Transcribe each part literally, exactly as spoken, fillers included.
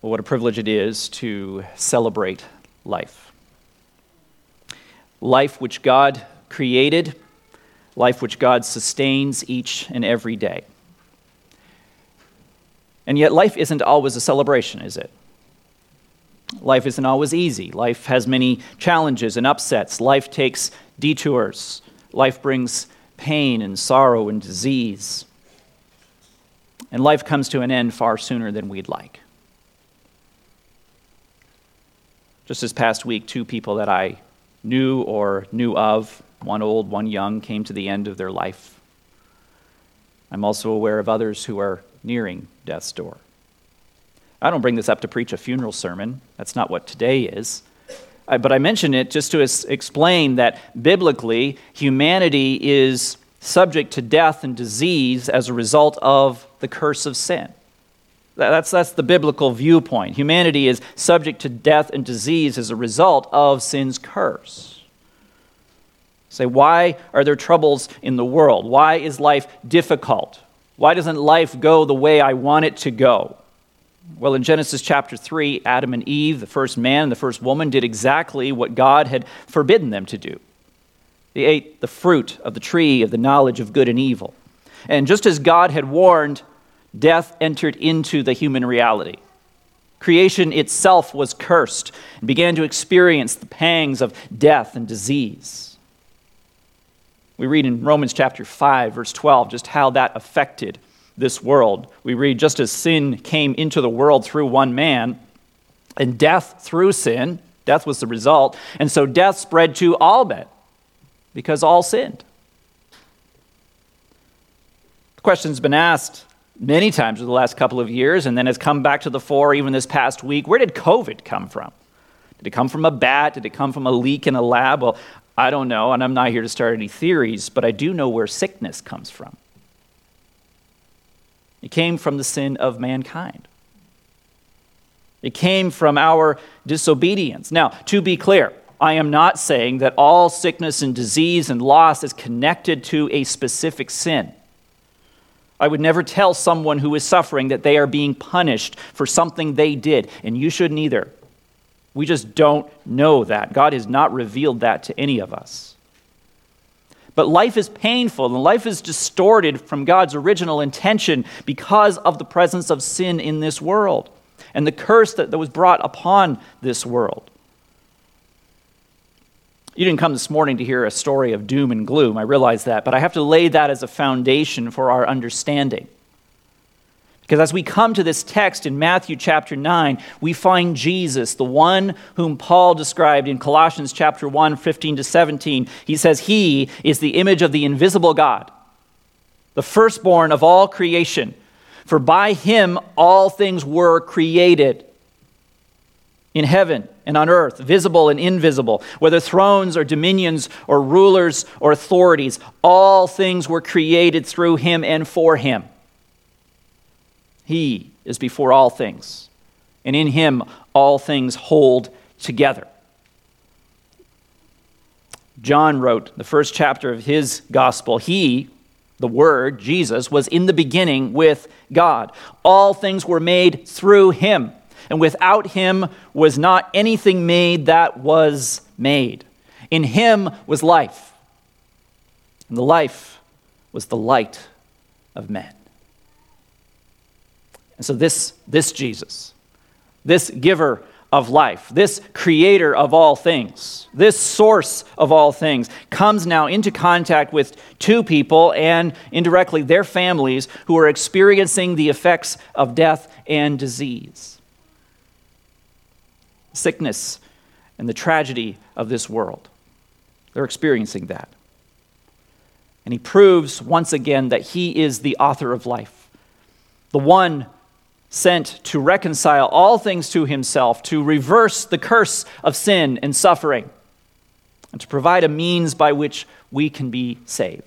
Well, what a privilege it is to celebrate life. Life which God created, life which God sustains each and every day. And yet life isn't always a celebration, is it? Life isn't always easy. Life has many challenges and upsets. Life takes detours. Life brings pain and sorrow and disease. And life comes to an end far sooner than we'd like. Just this past week, two people that I knew or knew of, one old, one young, came to the end of their life. I'm also aware of others who are nearing death's door. I don't bring this up to preach a funeral sermon. That's not what today is. I, but I mention it just to es- explain that biblically, humanity is subject to death and disease as a result of the curse of sin. That's, that's the biblical viewpoint. Humanity is subject to death and disease as a result of sin's curse. Say, why are there troubles in the world? Why is life difficult? Why doesn't life go the way I want it to go? Well, in Genesis chapter three, Adam and Eve, the first man and the first woman, did exactly what God had forbidden them to do. They ate the fruit of the tree of the knowledge of good and evil. And just as God had warned, death entered into the human reality. Creation itself was cursed and began to experience the pangs of death and disease. We read in Romans chapter five, verse twelve, just how that affected this world. We read, just as sin came into the world through one man, and death through sin, death was the result, and so death spread to all men, because all sinned. The question's been asked many times over the last couple of years, and then has come back to the fore even this past week. Where did COVID come from? Did it come from a bat? Did it come from a leak in a lab? Well, I don't know, and I'm not here to start any theories, but I do know where sickness comes from. It came from the sin of mankind. It came from our disobedience. Now, to be clear, I am not saying that all sickness and disease and loss is connected to a specific sin. I would never tell someone who is suffering that they are being punished for something they did, and you shouldn't either. We just don't know that. God has not revealed that to any of us. But life is painful, and life is distorted from God's original intention because of the presence of sin in this world and the curse that, that was brought upon this world. You didn't come this morning to hear a story of doom and gloom, I realize that, but I have to lay that as a foundation for our understanding. Because as we come to this text in Matthew chapter nine, we find Jesus, the one whom Paul described in Colossians chapter one, fifteen to seventeen. He says, he is the image of the invisible God, the firstborn of all creation. For by him all things were created, in heaven and on earth, visible and invisible, whether thrones or dominions or rulers or authorities, all things were created through him and for him. He is before all things, and in him all things hold together. John wrote the first chapter of his gospel, he, the Word, Jesus, was in the beginning with God. All things were made through him, and without him was not anything made that was made. In him was life, and the life was the light of men. And so this, this Jesus, this giver of life, this creator of all things, this source of all things, comes now into contact with two people and indirectly their families who are experiencing the effects of death and disease, sickness, and the tragedy of this world. They're experiencing that. And he proves once again that he is the author of life, the one sent to reconcile all things to himself, to reverse the curse of sin and suffering, and to provide a means by which we can be saved.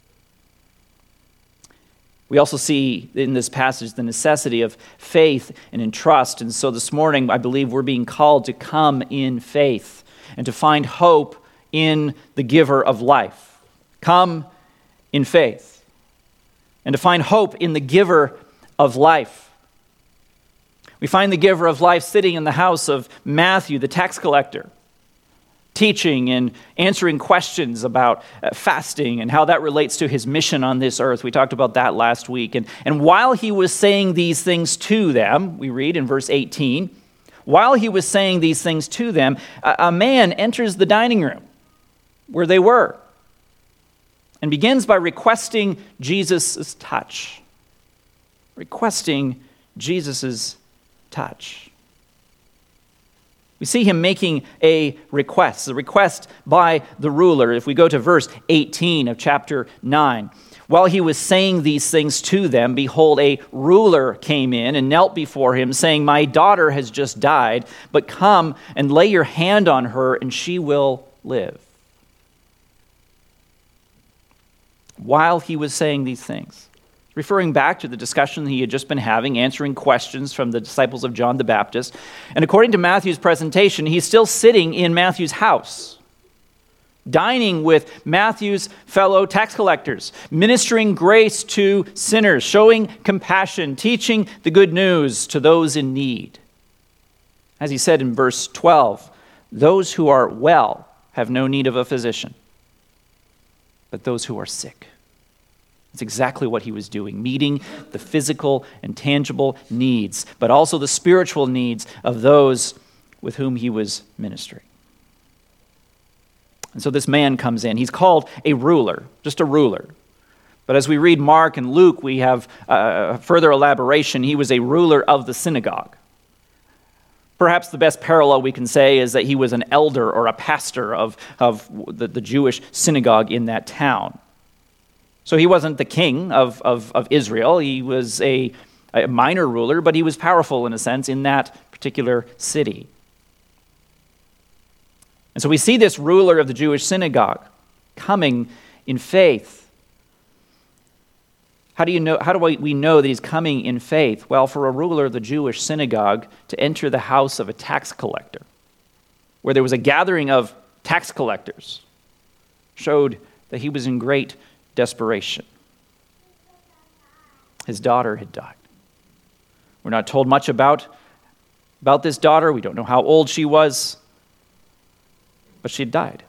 We also see in this passage the necessity of faith and in trust. And so this morning, I believe we're being called to come in faith and to find hope in the giver of life. Come in faith and to find hope in the giver of life. We find the giver of life sitting in the house of Matthew, the tax collector, teaching and answering questions about uh, fasting and how that relates to his mission on this earth. We talked about that last week. And, and while he was saying these things to them, we read in verse eighteen, while he was saying these things to them, a, a man enters the dining room where they were and begins by requesting Jesus' touch. Requesting Jesus' touch. We see him making a request, a request by the ruler. If we go to verse eighteen of chapter nine, while he was saying these things to them, behold, a ruler came in and knelt before him, saying, "My daughter has just died, but come and lay your hand on her, and she will live." While he was saying these things, referring back to the discussion he had just been having, answering questions from the disciples of John the Baptist. And according to Matthew's presentation, he's still sitting in Matthew's house, dining with Matthew's fellow tax collectors, ministering grace to sinners, showing compassion, teaching the good news to those in need. As he said in verse twelve, those who are well have no need of a physician, but those who are sick. That's exactly what he was doing, meeting the physical and tangible needs, but also the spiritual needs of those with whom he was ministering. And so this man comes in. He's called a ruler, just a ruler. But as we read Mark and Luke, we have uh, further elaboration. He was a ruler of the synagogue. Perhaps the best parallel we can say is that he was an elder or a pastor of, of the, the Jewish synagogue in that town. So he wasn't the king of, of, of Israel. He was a, a minor ruler, but he was powerful in a sense in that particular city. And so we see this ruler of the Jewish synagogue coming in faith. How do you know? How do we know that he's coming in faith? Well, for a ruler of the Jewish synagogue to enter the house of a tax collector, where there was a gathering of tax collectors, showed that he was in great desperation. His daughter had died. We're not told much about, about this daughter. We don't know how old she was, but she had died.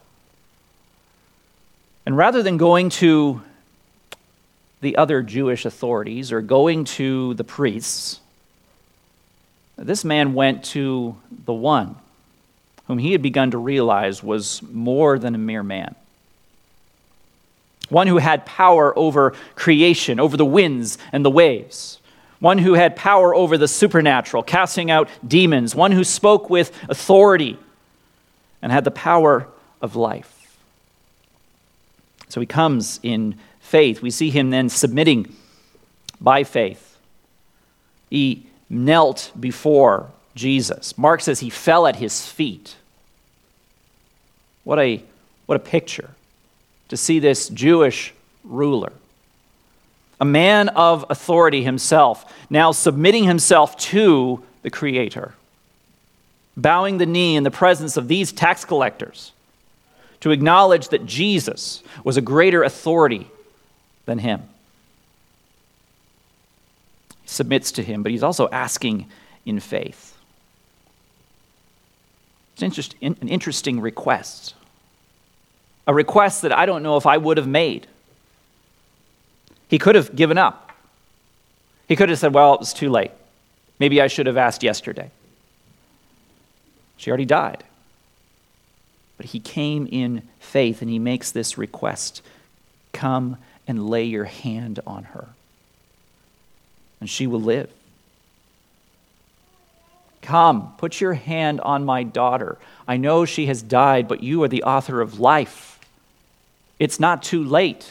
And rather than going to the other Jewish authorities or going to the priests, this man went to the one whom he had begun to realize was more than a mere man. One who had power over creation, over the winds and the waves. One who had power over the supernatural, casting out demons. One who spoke with authority and had the power of life. So he comes in faith. We see him then submitting by faith. He knelt before Jesus. Mark says he fell at his feet. What a, what a picture to see this Jewish ruler, a man of authority himself, now submitting himself to the Creator, bowing the knee in the presence of these tax collectors to acknowledge that Jesus was a greater authority than him. He submits to him, but he's also asking in faith. It's an interesting request. A request that I don't know if I would have made. He could have given up. He could have said, well, it was too late. Maybe I should have asked yesterday. She already died. But he came in faith and he makes this request. Come and lay your hand on her, and she will live. Come, put your hand on my daughter. I know she has died, but you are the author of life. It's not too late.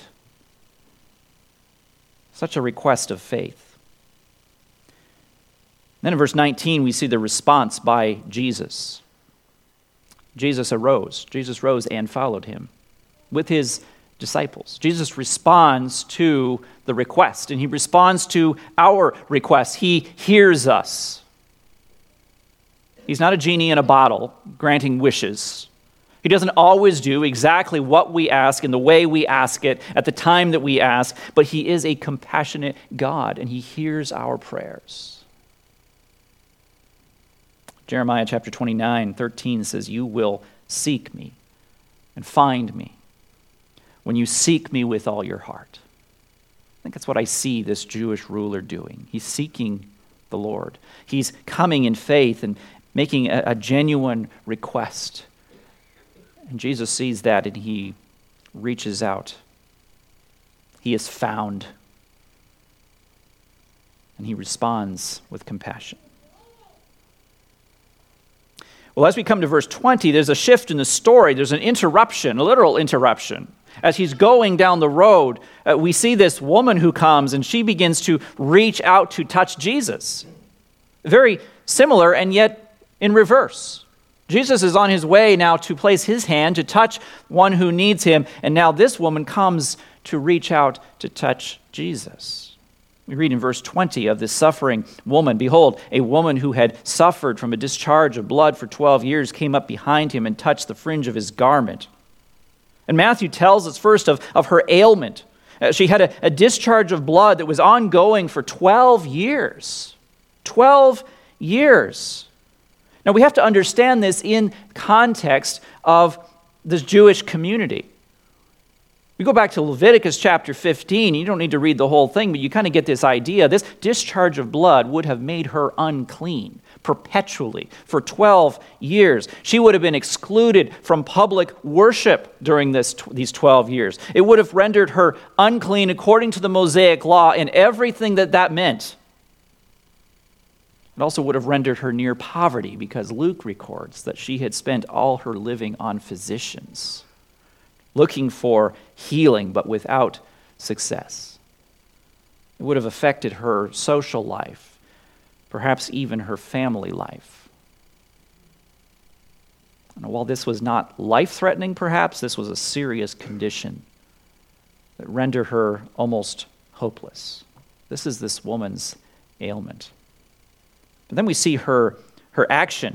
Such a request of faith. Then in verse nineteen, we see the response by Jesus. Jesus arose. Jesus rose and followed him with his disciples. Jesus responds to the request, and he responds to our request. He hears us. He's not a genie in a bottle granting wishes. He doesn't always do exactly what we ask and the way we ask it at the time that we ask, but he is a compassionate God, and he hears our prayers. Jeremiah chapter twenty-nine, thirteen says, "You will seek me and find me when you seek me with all your heart." I think that's what I see this Jewish ruler doing. He's seeking the Lord. He's coming in faith and making a, a genuine request. And Jesus sees that and he reaches out. He is found. And he responds with compassion. Well, as we come to verse twenty, there's a shift in the story. There's an interruption, a literal interruption. As he's going down the road, uh, we see this woman who comes and she begins to reach out to touch Jesus. Very similar and yet in reverse. Jesus is on his way now to place his hand to touch one who needs him, and now this woman comes to reach out to touch Jesus. We read in verse twenty of this suffering woman, "Behold, a woman who had suffered from a discharge of blood for twelve years came up behind him and touched the fringe of his garment." And Matthew tells us first of, of her ailment. Uh, she had a, a discharge of blood that was ongoing for twelve years. twelve years. Now we have to understand this in context of this Jewish community. We go back to Leviticus chapter fifteen. You don't need to read the whole thing, but you kind of get this idea. This discharge of blood would have made her unclean perpetually for twelve years. She would have been excluded from public worship during this, these twelve years. It would have rendered her unclean according to the Mosaic law and everything that that meant. It also would have rendered her near poverty because Luke records that she had spent all her living on physicians, looking for healing but without success. It would have affected her social life, perhaps even her family life. And while this was not life-threatening, perhaps, this was a serious condition that rendered her almost hopeless. This is this woman's ailment. But then we see her, her action.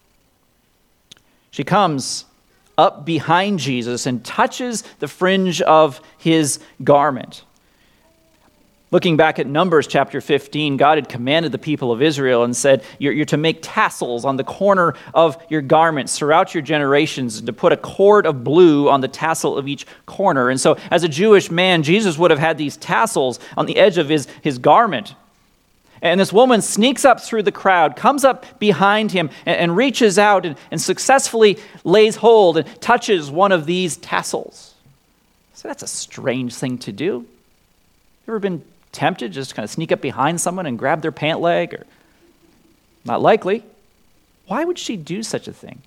She comes up behind Jesus and touches the fringe of his garment. Looking back at Numbers chapter fifteen, God had commanded the people of Israel and said, you're, you're to make tassels on the corner of your garments throughout your generations and to put a cord of blue on the tassel of each corner. And so as a Jewish man, Jesus would have had these tassels on the edge of his, his garment. And this woman sneaks up through the crowd, comes up behind him, and, and reaches out and, and successfully lays hold and touches one of these tassels. So that's a strange thing to do. You ever been tempted just to kind of sneak up behind someone and grab their pant leg? Or not likely. Why would she do such a thing?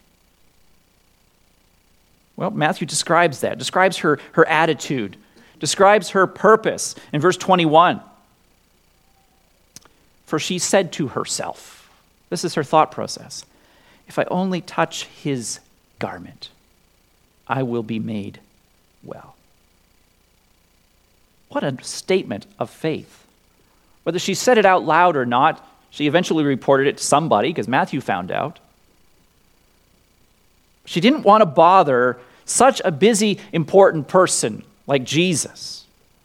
Well, Matthew describes that, describes her, her attitude, describes her purpose in verse twenty-one. For she said to herself, this is her thought process, if I only touch his garment, I will be made well. What a statement of faith. Whether she said it out loud or not, she eventually reported it to somebody because Matthew found out. She didn't want to bother such a busy, important person like Jesus.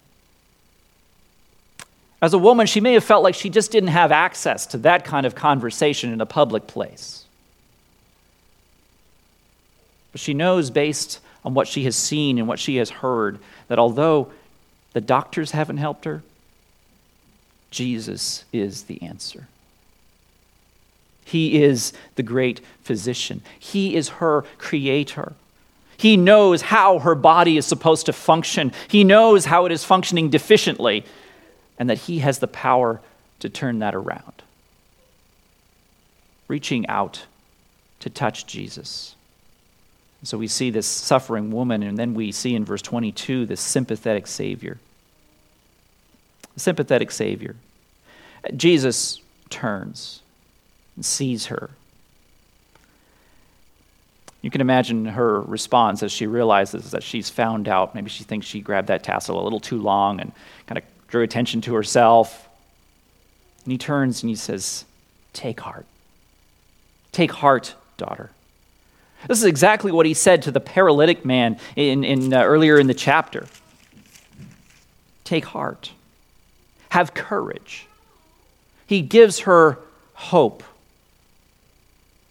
As a woman, she may have felt like she just didn't have access to that kind of conversation in a public place. But she knows, based on what she has seen and what she has heard, that although the doctors haven't helped her, Jesus is the answer. He is the great physician. He is her creator. He knows how her body is supposed to function. He knows how it is functioning deficiently, and that he has the power to turn that around. Reaching out to touch Jesus. So we see this suffering woman, and then we see in verse twenty-two this sympathetic Savior. A sympathetic Savior. Jesus turns and sees her. You can imagine her response as she realizes that she's found out. Maybe she thinks she grabbed that tassel a little too long and kind of drew attention to herself. And he turns and he says, take heart. Take heart, daughter. This is exactly what he said to the paralytic man in, in uh, earlier in the chapter. Take heart. Have courage. He gives her hope.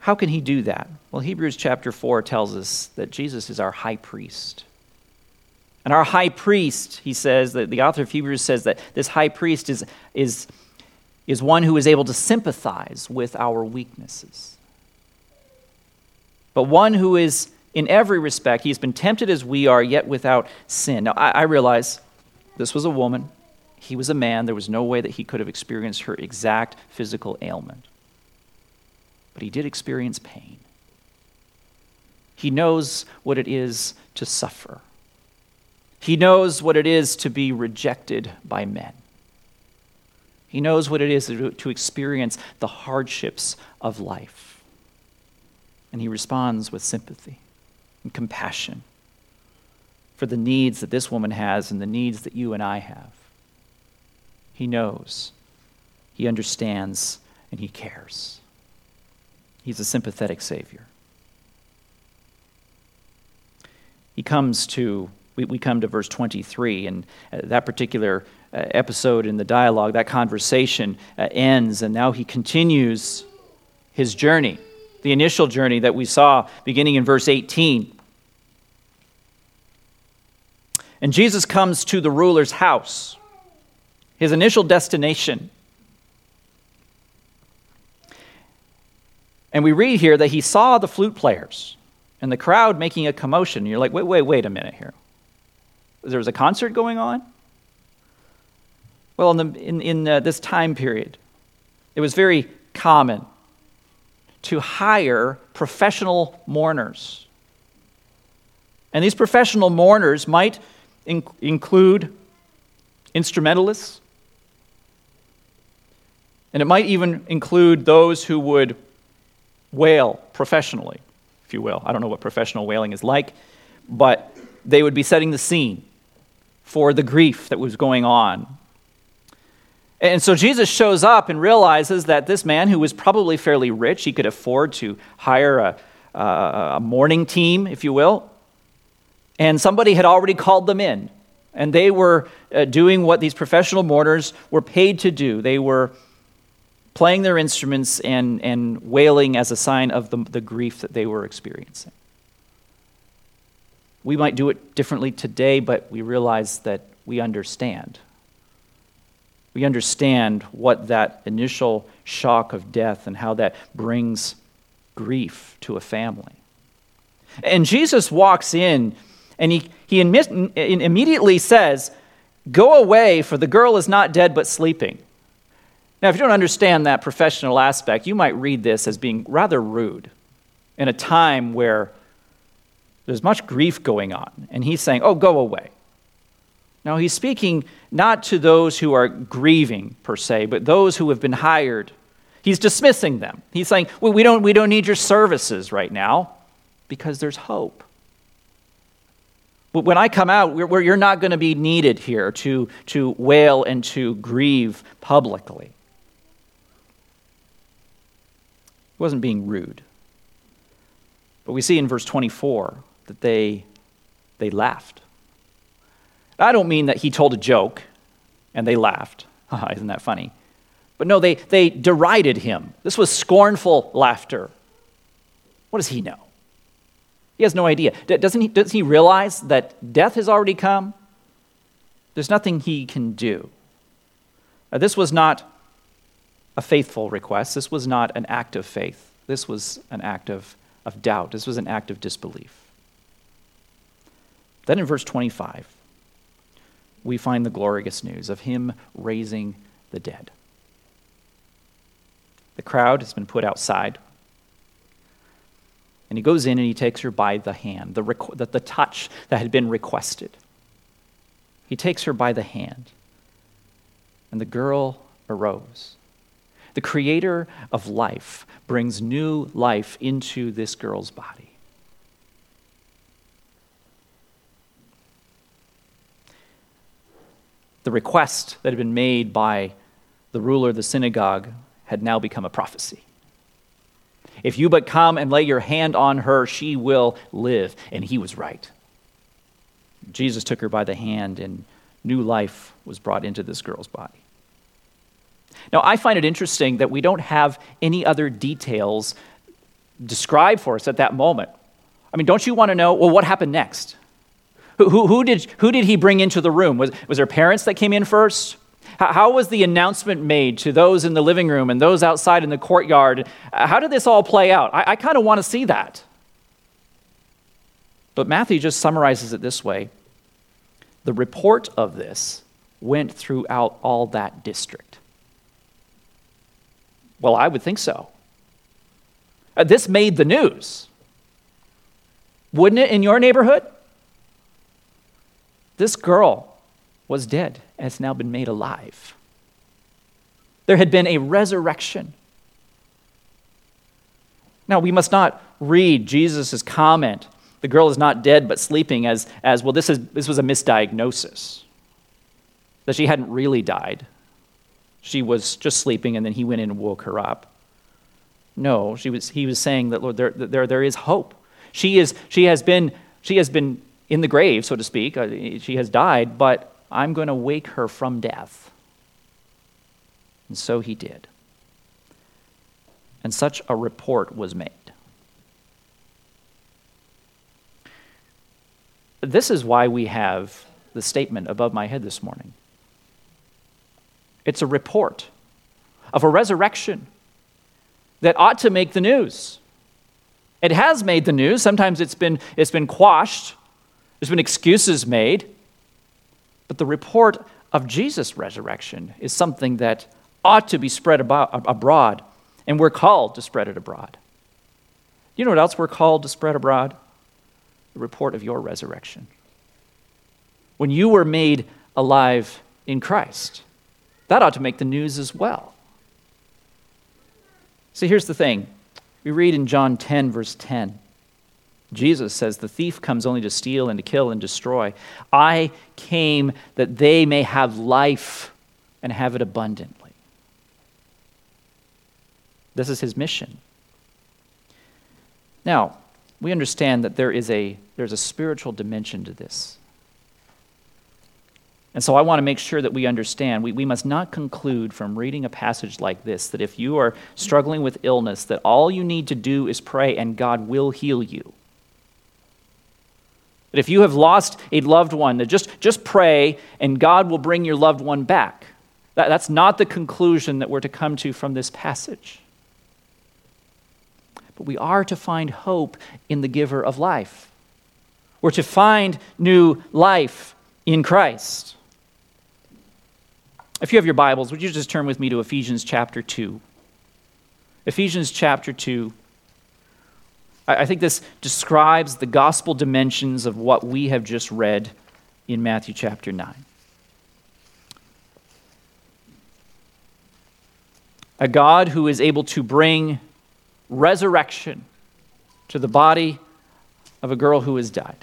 How can he do that? Well, Hebrews chapter four tells us that Jesus is our high priest. And our high priest, he says, that the author of Hebrews says that this high priest is, is, is one who is able to sympathize with our weaknesses. But one who is, in every respect, he has been tempted as we are, yet without sin. Now, I, I realize this was a woman. He was a man. There was no way that he could have experienced her exact physical ailment. But he did experience pain. He knows what it is to suffer. He knows what it is to be rejected by men. He knows what it is to experience the hardships of life. And he responds with sympathy and compassion for the needs that this woman has and the needs that you and I have. He knows, he understands, and he cares. He's a sympathetic Savior. He comes to, we, we come to verse twenty-three, and uh, that particular uh, episode in the dialogue, that conversation uh, ends, and now he continues his journey, the initial journey that we saw beginning in verse eighteen. And Jesus comes to the ruler's house, his initial destination. And we read here that he saw the flute players and the crowd making a commotion. And you're like, wait, wait, wait a minute here. There was a concert going on? Well, in, the, in, in uh, this time period, it was very common to hire professional mourners. And these professional mourners might in- include instrumentalists, and it might even include those who would wail professionally, if you will. I don't know what professional wailing is like, but they would be setting the scene for the grief that was going on. And so Jesus shows up and realizes that this man, who was probably fairly rich, he could afford to hire a, a, a mourning team, if you will, and somebody had already called them in, and they were uh, doing what these professional mourners were paid to do. They were playing their instruments and, and wailing as a sign of the, the grief that they were experiencing. We might do it differently today, but we realize that we understand. We understand what that initial shock of death and how that brings grief to a family. And Jesus walks in and he, he immediately says, "Go away, for the girl is not dead but sleeping." Now, if you don't understand that professional aspect, you might read this as being rather rude in a time where there's much grief going on. And he's saying, oh, go away. Now, he's speaking not to those who are grieving, per se, but those who have been hired. He's dismissing them. He's saying, well, we don't, we don't need your services right now because there's hope. When I come out, we're, we're, you're not going to be needed here to, to wail and to grieve publicly. He wasn't being rude. But we see in verse twenty-four that they, they laughed. I don't mean that he told a joke and they laughed. Isn't that funny? But no, they, they derided him. This was scornful laughter. What does he know? He has no idea. Doesn't he, doesn't he realize that death has already come? There's nothing he can do. Now, this was not a faithful request. This was not an act of faith. This was an act of, of doubt. This was an act of disbelief. Then in verse twenty-five, we find the glorious news of him raising the dead. The crowd has been put outside. And he goes in and he takes her by the hand, the, requ- the, the touch that had been requested. He takes her by the hand. And the girl arose. The creator of life brings new life into this girl's body. The request that had been made by the ruler of the synagogue had now become a prophecy. If you but come and lay your hand on her, she will live. And he was right. Jesus took her by the hand and new life was brought into this girl's body. Now, I find it interesting that we don't have any other details describe for us at that moment. I mean, don't you want to know, well, what happened next? Who, who, who, did, who did he bring into the room? Was, was there parents that came in first? How, how was the announcement made to those in the living room and those outside in the courtyard? How did this all play out? I, I kind of want to see that. But Matthew just summarizes it this way. The report of this went throughout all that district. Well, I would think so. Uh, this made the news. Wouldn't it in your neighborhood? This girl was dead and has now been made alive. There had been a resurrection. Now, we must not read Jesus' comment, the girl is not dead but sleeping, as, as well, this, is, this was a misdiagnosis, that she hadn't really died. She was just sleeping and then he went in and woke her up. No, she was, he was saying that, Lord, there, there, there is hope. She, is, she, has been, she has been in the grave, so to speak. Uh, she has died, but I'm going to wake her from death. And so he did. And such a report was made. This is why we have the statement above my head this morning. It's a report of a resurrection that ought to make the news. It has made the news. Sometimes it's been, it's been quashed. There's been excuses made. But the report of Jesus' resurrection is something that ought to be spread about, abroad, and we're called to spread it abroad. You know what else we're called to spread abroad? The report of your resurrection. When you were made alive in Christ, that ought to make the news as well. See, here's the thing. We read in John ten, verse ten. Jesus says, the thief comes only to steal and to kill and destroy. I came that they may have life and have it abundantly. This is his mission. Now, we understand that there is a, there's a spiritual dimension to this. And so I want to make sure that we understand, we, we must not conclude from reading a passage like this that if you are struggling with illness, that all you need to do is pray and God will heal you. That if you have lost a loved one, that just, just pray and God will bring your loved one back. That, that's not the conclusion that we're to come to from this passage. But we are to find hope in the giver of life. We're to find new life in Christ. If you have your Bibles, would you just turn with me to Ephesians chapter two? Ephesians chapter two. I think this describes the gospel dimensions of what we have just read in Matthew chapter nine. A God who is able to bring resurrection to the body of a girl who has died.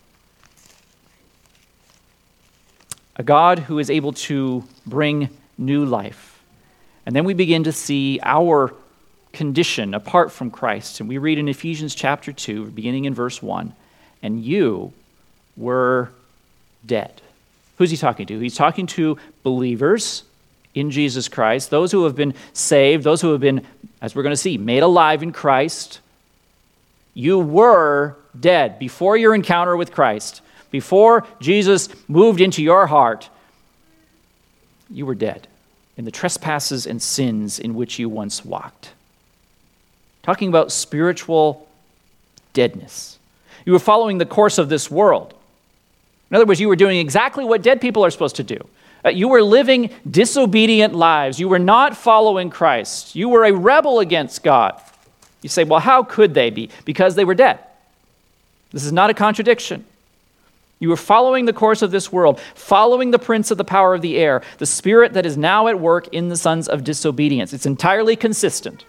A God who is able to bring new life. And then we begin to see our condition apart from Christ. And we read in Ephesians chapter two, beginning in verse one, and you were dead. Who's he talking to? He's talking to believers in Jesus Christ, those who have been saved, those who have been, as we're going to see, made alive in Christ. You were dead before your encounter with Christ. Before Jesus moved into your heart, you were dead in the trespasses and sins in which you once walked. Talking about spiritual deadness. You were following the course of this world. In other words, you were doing exactly what dead people are supposed to do. Uh, you were living disobedient lives. You were not following Christ. You were a rebel against God. You say, well, how could they be? Because they were dead. This is not a contradiction. You were following the course of this world, following the prince of the power of the air, the spirit that is now at work in the sons of disobedience. It's entirely consistent.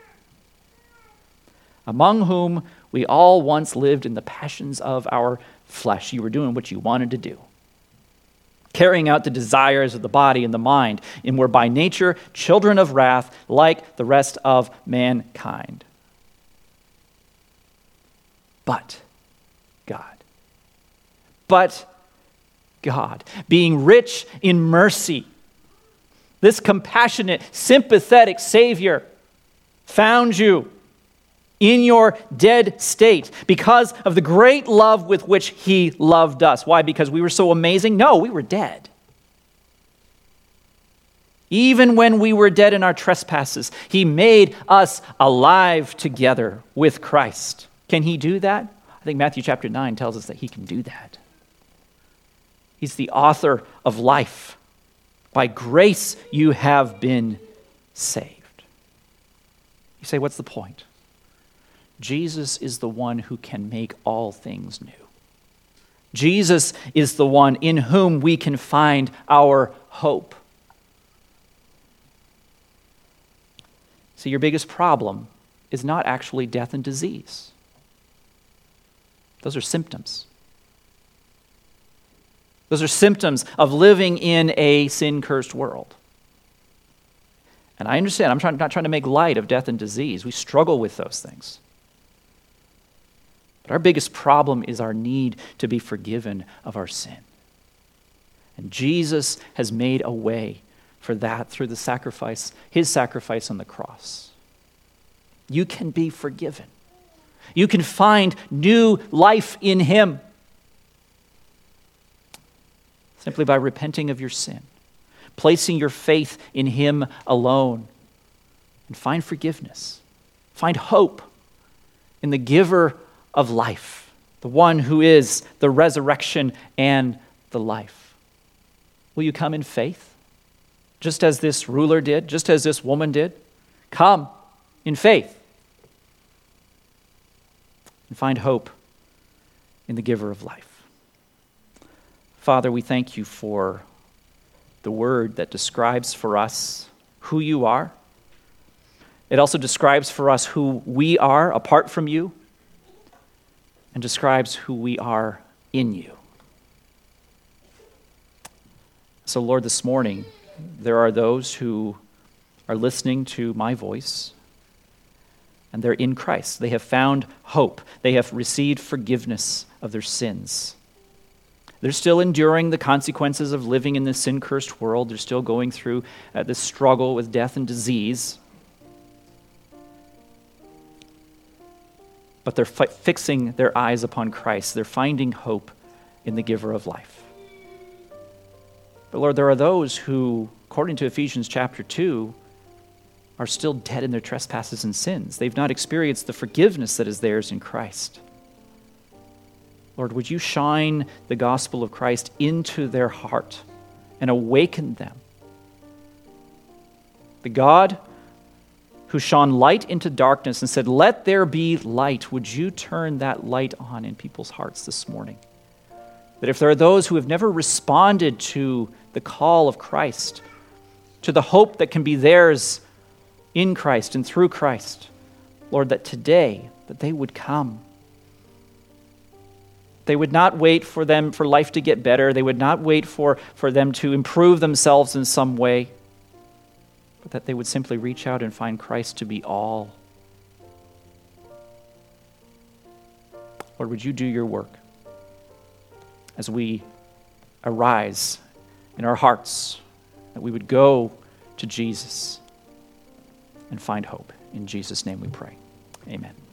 Among whom we all once lived in the passions of our flesh. You were doing what you wanted to do. Carrying out the desires of the body and the mind, and were by nature children of wrath like the rest of mankind. But God. But God, being rich in mercy, this compassionate, sympathetic Savior found you in your dead state because of the great love with which he loved us. Why? Because we were so amazing? No, we were dead. Even when we were dead in our trespasses, he made us alive together with Christ. Can he do that? I think Matthew chapter nine tells us that he can do that. He's the author of life. By grace you have been saved. You say, what's the point? Jesus is the one who can make all things new. Jesus is the one in whom we can find our hope. See, your biggest problem is not actually death and disease. Those are symptoms. Those are symptoms of living in a sin-cursed world. And I understand, I'm trying, not trying to make light of death and disease. We struggle with those things. But our biggest problem is our need to be forgiven of our sin. And Jesus has made a way for that through the sacrifice, his sacrifice on the cross. You can be forgiven. You can find new life in him simply by repenting of your sin, placing your faith in him alone, and find forgiveness. Find hope in the giver of life, the one who is the resurrection and the life. Will you come in faith? Just as this ruler did, just as this woman did? Come in faith and find hope in the giver of life. Father, we thank you for the word that describes for us who you are. It also describes for us who we are apart from you, and describes who we are in you. So, Lord, this morning, there are those who are listening to my voice, and they're in Christ. They have found hope. They have received forgiveness of their sins. They're still enduring the consequences of living in this sin-cursed world. They're still going through uh, this struggle with death and disease. But they're fi- fixing their eyes upon Christ. They're finding hope in the giver of life. But Lord, there are those who, according to Ephesians chapter two, are still dead in their trespasses and sins. They've not experienced the forgiveness that is theirs in Christ. Lord, would you shine the gospel of Christ into their heart and awaken them? The God who shone light into darkness and said, "Let there be light," would you turn that light on in people's hearts this morning? That if there are those who have never responded to the call of Christ, to the hope that can be theirs in Christ and through Christ, Lord, that today, that they would come. They would not wait for them, for life to get better. They would not wait for, for them to improve themselves in some way, but that they would simply reach out and find Christ to be all. Lord, would you do your work as we arise in our hearts, that we would go to Jesus and find hope. In Jesus' name we pray. Amen.